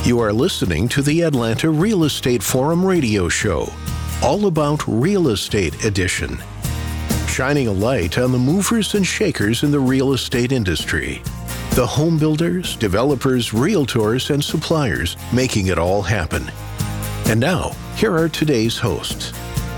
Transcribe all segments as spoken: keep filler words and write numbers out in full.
You are listening to the Atlanta Real Estate Forum radio show, all about real estate edition, shining a light on the movers and shakers in the real estate industry, the home builders, developers, realtors, and suppliers making it all happen. And now, here are today's hosts.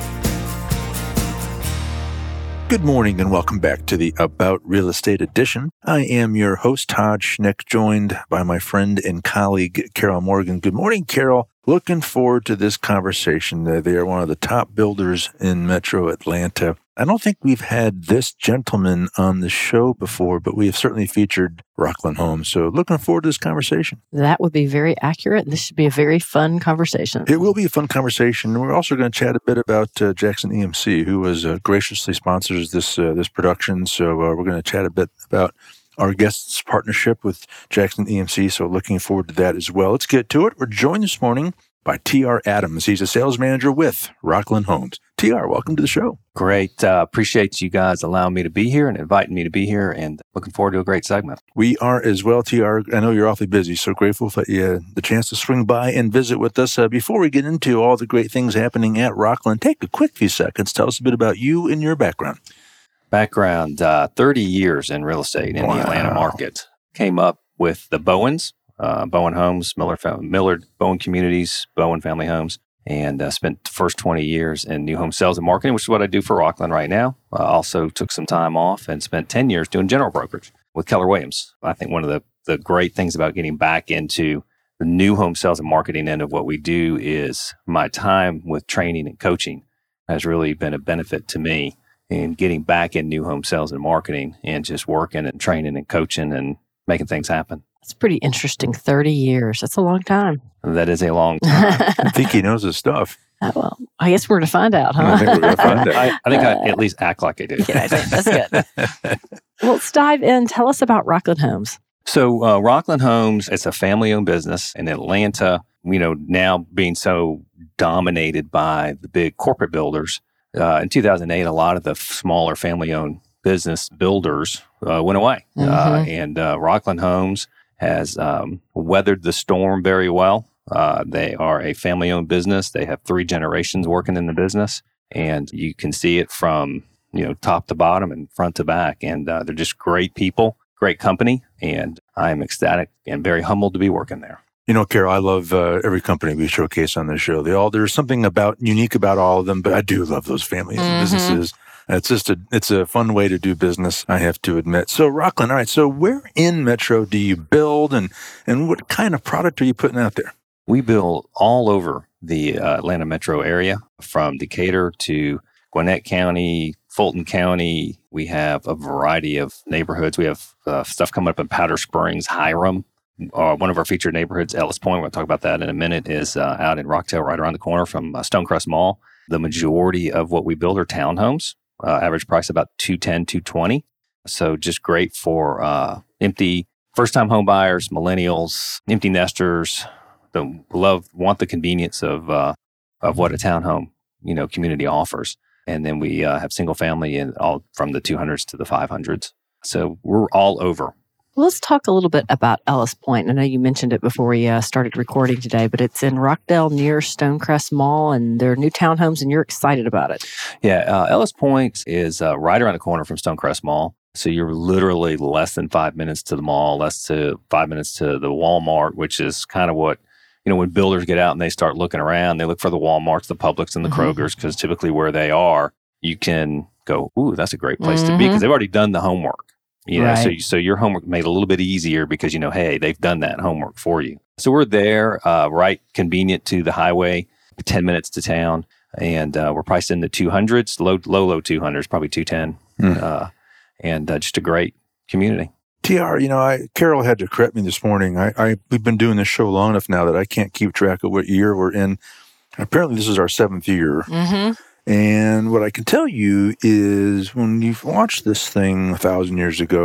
Good morning and welcome back to the About Real Estate edition. I am your host, Todd Schnick, joined by my friend and colleague, Carol Morgan. Good morning, Carol. Looking forward to this conversation. They are one of the top builders in Metro Atlanta. I don't think we've had this gentleman on the show before, but we have certainly featured Rockland Homes. So looking forward to this conversation. That would be very accurate. This should be a very fun conversation. It will be a fun conversation. We're also going to chat a bit about uh, Jackson E M C, who was uh, graciously sponsors this uh, this production. So uh, we're going to chat a bit about our guest's partnership with Jackson E M C. So looking forward to that as well. Let's get to it. We're joined this morning by T R Adams. He's a sales manager with Rockland Homes. T R, welcome to the show. Great. Uh, appreciate you guys allowing me to be here and inviting me to be here, and looking forward to a great segment. We are as well, T R. I know you're awfully busy, so grateful for you, uh, the chance to swing by and visit with us. Uh, before we get into all the great things happening at Rockland, take a quick few seconds. Tell us a bit about you and your background. Background, uh, thirty years in real estate in wow. the Atlanta market. Came up with the Bowens, uh, Bowen Homes, Miller, Millard, Bowen Communities, Bowen Family Homes, and uh, spent the first twenty years in new home sales and marketing, which is what I do for Rockland right now. Uh, also took some time off and spent ten years doing general brokerage with Keller Williams. I think one of the, the great things about getting back into the new home sales and marketing end of what we do is my time with training and coaching has really been a benefit to me in getting back in new home sales and marketing and just working and training and coaching and making things happen. It's pretty interesting. thirty years. That's a long time. That is a long time. I think he knows his stuff. Uh, well, I guess we're going to find out, huh? I think we're going to find out. I, I think I at least act like I do. Yeah, I think that's good. Well, let's dive in. Tell us about Rockland Homes. So uh, Rockland Homes, it's a family-owned business in Atlanta. You know, now being so dominated by the big corporate builders. Uh, in two thousand eight, a lot of the smaller family-owned business builders uh, went away. Mm-hmm. Uh, and uh, Rockland Homes has um, weathered the storm very well. Uh, they are a family-owned business. They have three generations working in the business, and you can see it from you know top to bottom and front to back. And uh, they're just great people, great company, and I am ecstatic and very humbled to be working there. You know, Carol, I love uh, every company we showcase on this show. They all there's something about unique about all of them, but I do love those family mm-hmm. businesses. It's just a it's a fun way to do business, I have to admit. So Rockland, all right. So where in Metro do you build, and and what kind of product are you putting out there? We build all over the uh, Atlanta metro area, from Decatur to Gwinnett County, Fulton County. We have a variety of neighborhoods. We have uh, stuff coming up in Powder Springs, Hiram. Uh, one of our featured neighborhoods, Ellis Point, we'll talk about that in a minute, is uh, out in Rocktail, right around the corner from uh, Stonecrest Mall. The majority of what we build are townhomes, uh, average price about two ten, two twenty. So just great for uh, empty first-time home buyers, millennials, empty nesters, that love, want the convenience of uh, of what a townhome you know community offers. And then we uh, have single family and all from the two hundreds to the five hundreds. So we're all over. Well, let's talk a little bit about Ellis Point. I know you mentioned it before we uh, started recording today, but it's in Rockdale near Stonecrest Mall, and there are new townhomes, and you're excited about it. Yeah, uh, Ellis Point is uh, right around the corner from Stonecrest Mall. So you're literally less than five minutes to the mall, less to five minutes to the Walmart, which is kind of what, you know, when builders get out and they start looking around, they look for the Walmarts, the Publix, and the mm-hmm. Krogers, because typically where they are, you can go, ooh, that's a great place mm-hmm. to be, because they've already done the homework. You know, right. so so your homework made a little bit easier because, you know, hey, they've done that homework for you. So we're there, uh, right, convenient to the highway, ten minutes to town, and uh, we're priced in the two hundreds, low, low, low two hundreds, probably two ten, mm. uh, and uh, just a great community. T R, you know, I Carol had to correct me this morning. I, I we've been doing this show long enough now that I can't keep track of what year we're in. Apparently, this is our seventh year. Mm-hmm. And what I can tell you is when you've watched this thing a thousand years ago,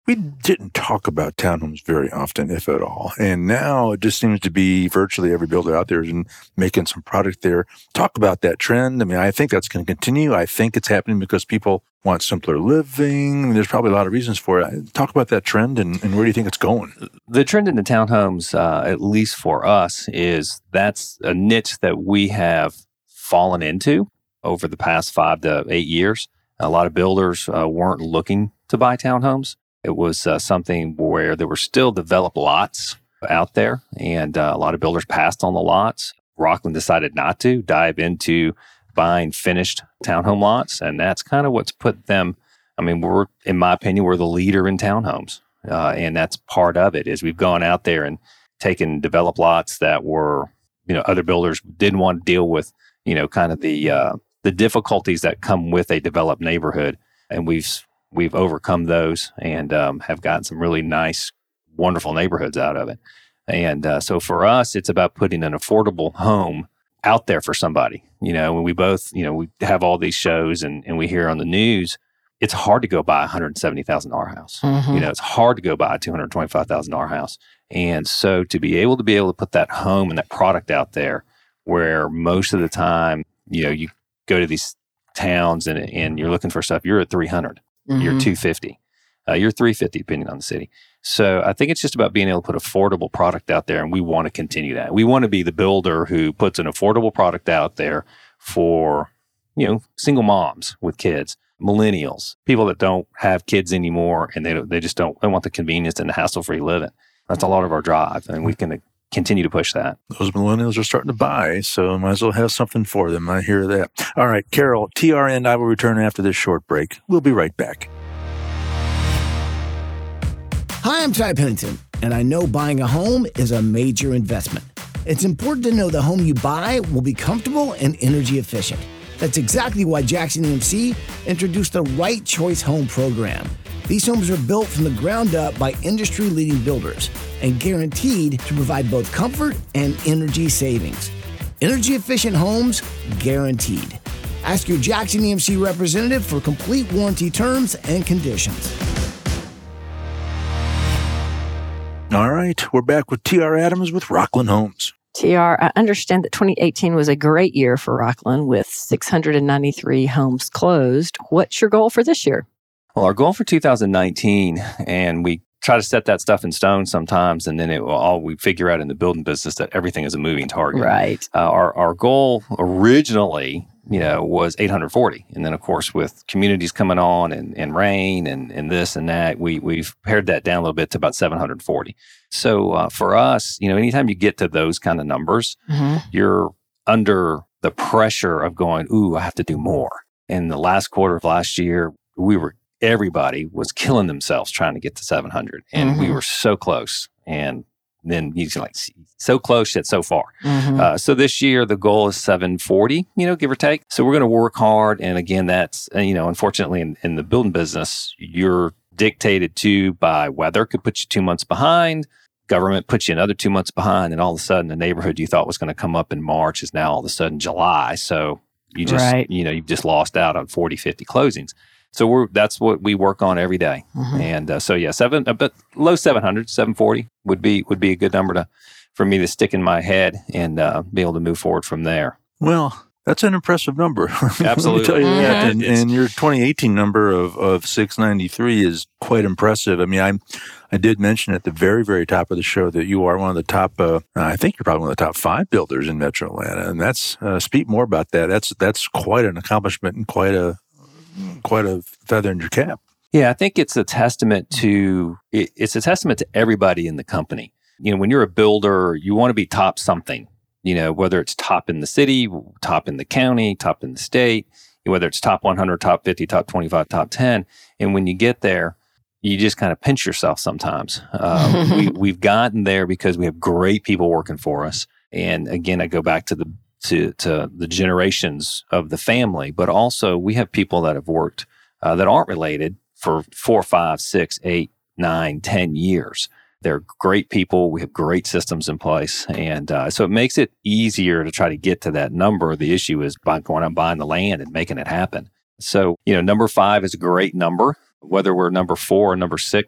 we didn't talk about townhomes very often, if at all. And now it just seems to be virtually every builder out there is making some product there. Talk about that trend. I mean, I think that's going to continue. I think it's happening because people want simpler living. There's probably a lot of reasons for it. Talk about that trend and, and where do you think it's going? The trend in the townhomes, uh, at least for us, is that's a niche that we have fallen into over the past five to eight years. A lot of builders uh, weren't looking to buy townhomes. It was uh, something where there were still developed lots out there, and uh, a lot of builders passed on the lots. Rockland decided not to dive into buying finished townhome lots, and that's kind of what's put them. I mean, we're, in my opinion, we're the leader in townhomes, uh, and that's part of it. Is we've gone out there and taken developed lots that were, you know, other builders didn't want to deal with, you know, kind of the uh, the difficulties that come with a developed neighborhood, and we've we've overcome those and um, have gotten some really nice, wonderful neighborhoods out of it. And uh, so for us, it's about putting an affordable home out there for somebody. You know, when we both, you know, we have all these shows and, and we hear on the news, it's hard to go buy a one hundred seventy thousand dollars house. Mm-hmm. You know, it's hard to go buy a two hundred twenty-five thousand dollars house. And so to be able to be able to put that home and that product out there where most of the time, you know, you go to these towns and, and you're looking for stuff, you're at three hundred. Mm-hmm. You're two fifty. Uh, you're three fifty, depending on the city. So I think it's just about being able to put affordable product out there, and we want to continue that. We want to be the builder who puts an affordable product out there for, you know, single moms with kids, millennials, people that don't have kids anymore, and they don't, they just don't they want the convenience and the hassle-free living. That's a lot of our drive, and we can continue to push that. Those millennials are starting to buy, so might as well have something for them. I hear that. All right, Carol, T R N, I will return after this short break. We'll be right back. Hi, I'm Ty Pennington, and I know buying a home is a major investment. It's important to know the home you buy will be comfortable and energy efficient. That's exactly why Jackson E M C introduced the Right Choice Home program. These homes are built from the ground up by industry-leading builders and guaranteed to provide both comfort and energy savings. Energy-efficient homes, guaranteed. Ask your Jackson E M C representative for complete warranty terms and conditions. All right, we're back with T R Adams with Rockland Homes. T R, I understand that twenty eighteen was a great year for Rockland with six hundred ninety-three homes closed. What's your goal for this year? Well, our goal for two thousand nineteen, and we try to set that stuff in stone sometimes, and then it will all we figure out in the building business that everything is a moving target. Right. Uh, our our goal originally, you know, was eight hundred forty, and then of course with communities coming on and, and rain and, and this and that, we we've pared that down a little bit to about seven hundred forty. So uh, for us, you know, anytime you get to those kind of numbers, mm-hmm. you're under the pressure of going, ooh, I have to do more. In the last quarter of last year, we were everybody was killing themselves trying to get to seven hundred, and mm-hmm. we were so close. And then he's like, so close yet so far. Mm-hmm. Uh, so this year, the goal is seven forty, you know, give or take. So we're going to work hard. And again, that's, you know, unfortunately in, in the building business, you're dictated to by weather could put you two months behind. Government puts you another two months behind. And all of a sudden, the neighborhood you thought was going to come up in March is now all of a sudden July. So you just, right. you know, you've just lost out on forty, fifty closings. So we're that's what we work on every day. Mm-hmm. And uh, so, yeah, seven, a bit low seven hundred, seven forty would be would be a good number to for me to stick in my head and uh, be able to move forward from there. Well, that's an impressive number. Absolutely. Let me tell you mm-hmm. that. And, and your twenty eighteen number of, of six ninety-three is quite impressive. I mean, I I did mention at the very, very top of the show that you are one of the top, uh, I think you're probably one of the top five builders in Metro Atlanta. And that's, uh, speak more about that. That's that's quite an accomplishment and quite a, quite a feather in your cap. Yeah, I think it's a testament to, it, it's a testament to everybody in the company. You know, when you're a builder, you want to be top something, you know, whether it's top in the city, top in the county, top in the state, whether it's top one hundred, top fifty, top twenty-five, top ten. And when you get there, you just kind of pinch yourself sometimes. Uh, we, we've gotten there because we have great people working for us. And again, I go back to the to to the generations of the family, but also we have people that have worked uh, that aren't related for four, five, six, eight, nine, ten years. They're great people. We have great systems in place. And uh, so it makes it easier to try to get to that number. The issue is by going out and buying the land and making it happen. So, you know, number five is a great number. Whether we're number four or number six,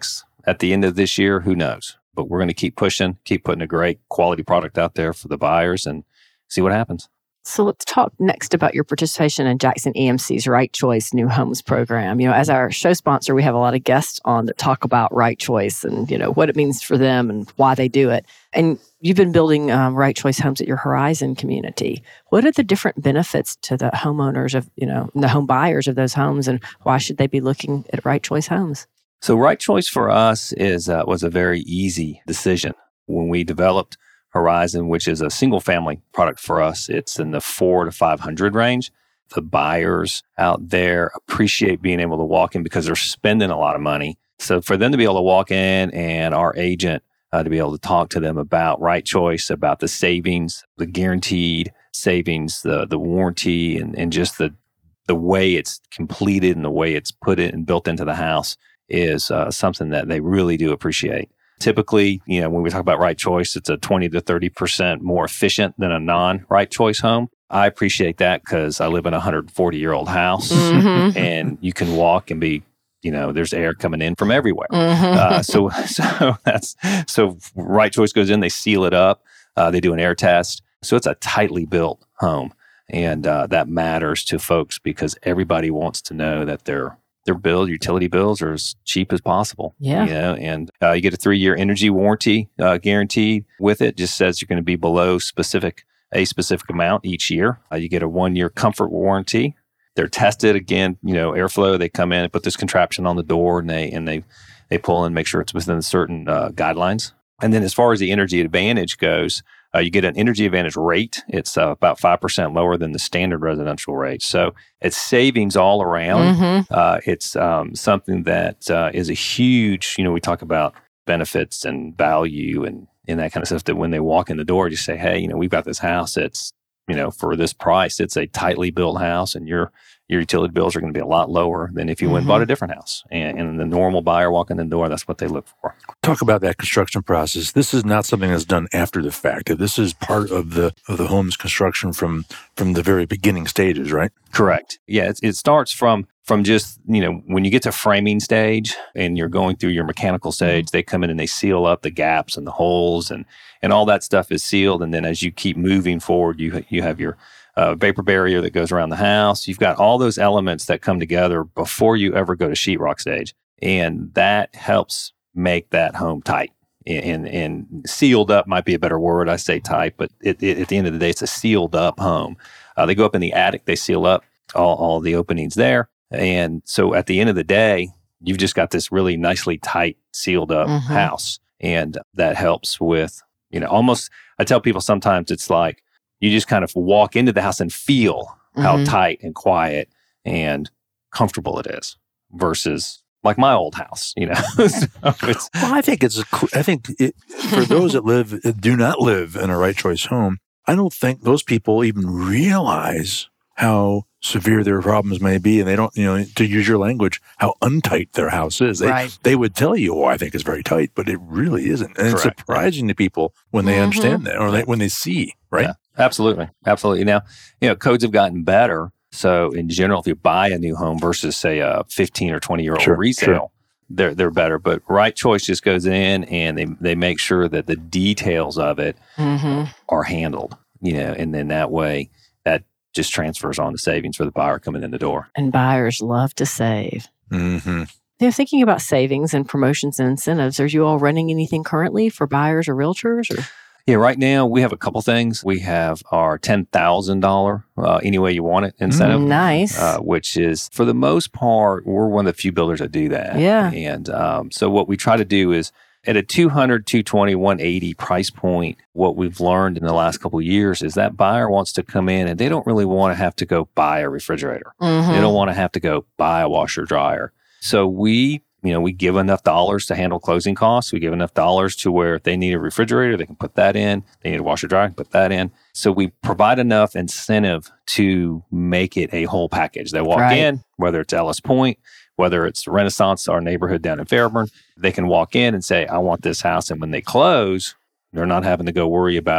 At the end of this year, who knows? But we're going to keep pushing, keep putting a great quality product out there for the buyers and see what happens. So let's talk next about your participation in Jackson E M C's Right Choice New Homes program. You know, as our show sponsor, we have a lot of guests on that talk about Right Choice and, you know, what it means for them and why they do it. And you've been building um, Right Choice homes at your Horizon community. What are the different benefits to the homeowners of, you know, the home buyers of those homes, and why should they be looking at Right Choice homes? So Right Choice for us is uh, was a very easy decision. When we developed Horizon, which is a single family product for us, it's in the four to five hundred range. The buyers out there appreciate being able to walk in because they're spending a lot of money. So for them to be able to walk in and our agent uh, to be able to talk to them about Right Choice, about the savings, the guaranteed savings, the the warranty, and, and just the the way it's completed and the way it's put in and built into the house is uh, something that they really do appreciate. Typically, you know, when we talk about Right Choice, it's a twenty to thirty percent more efficient than a non-Right Choice home. I appreciate that because I live in a one hundred forty year old house mm-hmm. and you can walk and be, you know, there's air coming in from everywhere. Mm-hmm. Uh, so, so that's, so Right Choice goes in, they seal it up. Uh, they do an air test. So it's a tightly built home. And uh, that matters to folks because everybody wants to know that they're their bill, utility bills are as cheap as possible. Yeah. You know, and uh, you get a three-year energy warranty uh, guaranteed with it. Just says you're going to be below specific a specific amount each year. Uh, you get a one-year comfort warranty. They're tested again. You know, airflow. They come in and put this contraption on the door, and they and they they pull in, make sure it's within certain uh, guidelines. And then as far as the Energy Advantage goes, uh, you get an Energy Advantage rate. It's uh, about five percent lower than the standard residential rate. So it's savings all around. Mm-hmm. Uh, it's um, something that uh, is a huge, you know, we talk about benefits and value and, and that kind of stuff, that when they walk in the door, just say, hey, you know, we've got this house that's, you know, for this price, it's a tightly built house, and your your utility bills are going to be a lot lower than if you mm-hmm. went and bought a different house. And, and the normal buyer walking in the door, that's what they look for. Talk about that construction process. This is not something that's done after the fact. This is part of the of the home's construction from from the very beginning stages, right? Correct. Yeah, it, it starts from from just, you know, when you get to framing stage and you're going through your mechanical stage, they come in and they seal up the gaps and the holes, and and all that stuff is sealed. And then as you keep moving forward, you you have your uh, vapor barrier that goes around the house. You've got all those elements that come together before you ever go to sheetrock stage, and that helps make that home tight. And, and sealed up might be a better word. I say tight, but it, it, at the end of the day, it's a sealed up home. Uh, they go up in the attic, they seal up all, all the openings there. And so at the end of the day, you've just got this really nicely tight, sealed up mm-hmm. house. And that helps with, you know, almost, I tell people sometimes it's like you just kind of walk into the house and feel mm-hmm. how tight and quiet and comfortable it is versus like my old house, you know. So it's, well, I think it's, a, I think it, for those that live, do not live in a Right Choice home, I don't think those people even realize how severe their problems may be, and they don't, you know, to use your language, how untight their house is. They right. they would tell you, "Oh, I think it's very tight," but it really isn't. And Correct. It's surprising to people when they mm-hmm. understand that, or they, when they see, right? Yeah, absolutely, absolutely. Now, you know, codes have gotten better. So, in general, if you buy a new home versus, say, a fifteen or twenty year old sure, resale, sure. they're they're better. But Right Choice just goes in and they they make sure that the details of it mm-hmm. are handled. You know, and then that way that just transfers on the savings for the buyer coming in the door. And buyers love to save. Mm-hmm. They're thinking about savings and promotions and incentives. Are you all running anything currently for buyers or realtors? Or? Yeah, right now we have a couple things. We have our ten thousand dollars uh, any way you want it incentive. Mm, nice. Uh, which is, for the most part, we're one of the few builders that do that. Yeah. And um, so what we try to do is, at a two hundred, two twenty, one eighty price point, what we've learned in the last couple of years is that buyer wants to come in and they don't really want to have to go buy a refrigerator. Mm-hmm. They don't want to have to go buy a washer dryer. So we, you know, we give enough dollars to handle closing costs. We give enough dollars to where if they need a refrigerator, they can put that in. They need a washer dryer, put that in. So we provide enough incentive to make it a whole package. They walk right. in, whether it's Ellis Point, whether it's Renaissance, our neighborhood down in Fairburn, they can walk in and say, I want this house. And when they close, they're not having to go worry about,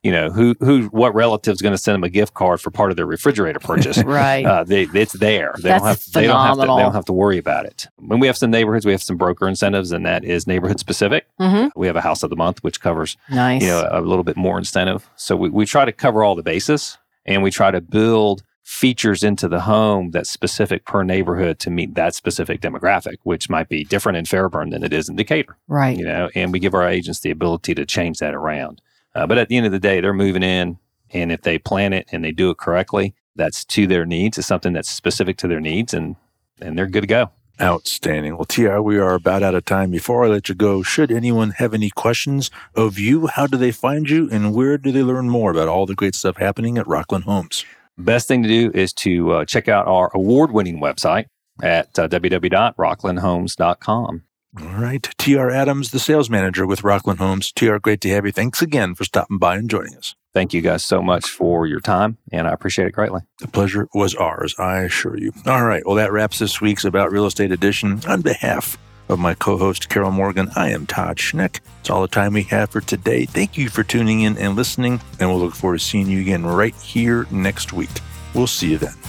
you know, who, who, what relative's going to send them a gift card for part of their refrigerator purchase? Right. Uh, they, it's there. They That's don't have, they don't have to, phenomenal. they don't have to worry about it. When we have some neighborhoods, we have some broker incentives, and that is neighborhood specific. Mm-hmm. We have a house of the month, which covers, Nice. you know, a little bit more incentive. So we, we try to cover all the bases, and we try to build features into the home that's specific per neighborhood to meet that specific demographic, which might be different in Fairburn than it is in Decatur. Right. You know, and we give our agents the ability to change that around. Uh, but at the end of the day, they're moving in, and if they plan it and they do it correctly, that's to their needs. It's something that's specific to their needs, and and they're good to go. Outstanding. Well, T R, we are about out of time. Before I let you go, should anyone have any questions of you, how do they find you, and where do they learn more about all the great stuff happening at Rockland Homes? Best thing to do is to uh, check out our award-winning website at uh, w w w dot rockland homes dot com. All right. T R Adams, the sales manager with Rockland Homes. T R, great to have you. Thanks again for stopping by and joining us. Thank you guys so much for your time, and I appreciate it greatly. The pleasure was ours, I assure you. All right. Well, that wraps this week's About Real Estate edition. On behalf of my co-host, Carol Morgan, I am Todd Schneck. It's all the time we have for today. Thank you for tuning in and listening, and we'll look forward to seeing you again right here next week. We'll see you then.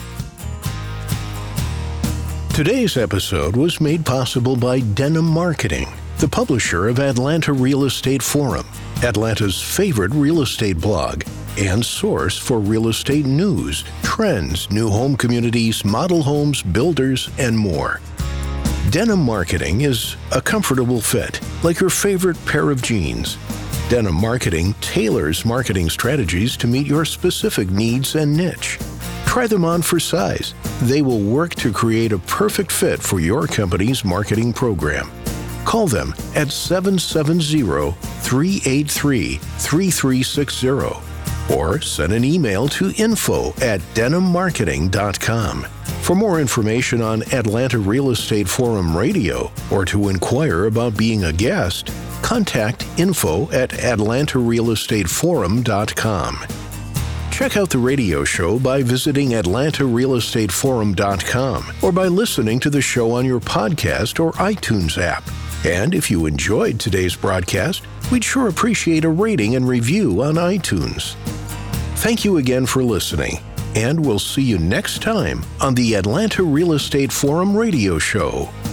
Today's episode was made possible by Denim Marketing, the publisher of Atlanta Real Estate Forum, Atlanta's favorite real estate blog and source for real estate news, trends, new home communities, model homes, builders, and more. Denim Marketing is a comfortable fit, like your favorite pair of jeans. Denim Marketing tailors marketing strategies to meet your specific needs and niche. Try them on for size. They will work to create a perfect fit for your company's marketing program. Call them at seven seven zero, three eight three, three three six zero or send an email to info at denim marketing dot com. For more information on Atlanta Real Estate Forum Radio or to inquire about being a guest, contact info at atlanta real estate forum dot com. Check out the radio show by visiting atlanta real estate forum dot com or by listening to the show on your podcast or iTunes app. And if you enjoyed today's broadcast, we'd sure appreciate a rating and review on iTunes. Thank you again for listening, and we'll see you next time on the Atlanta Real Estate Forum Radio Show.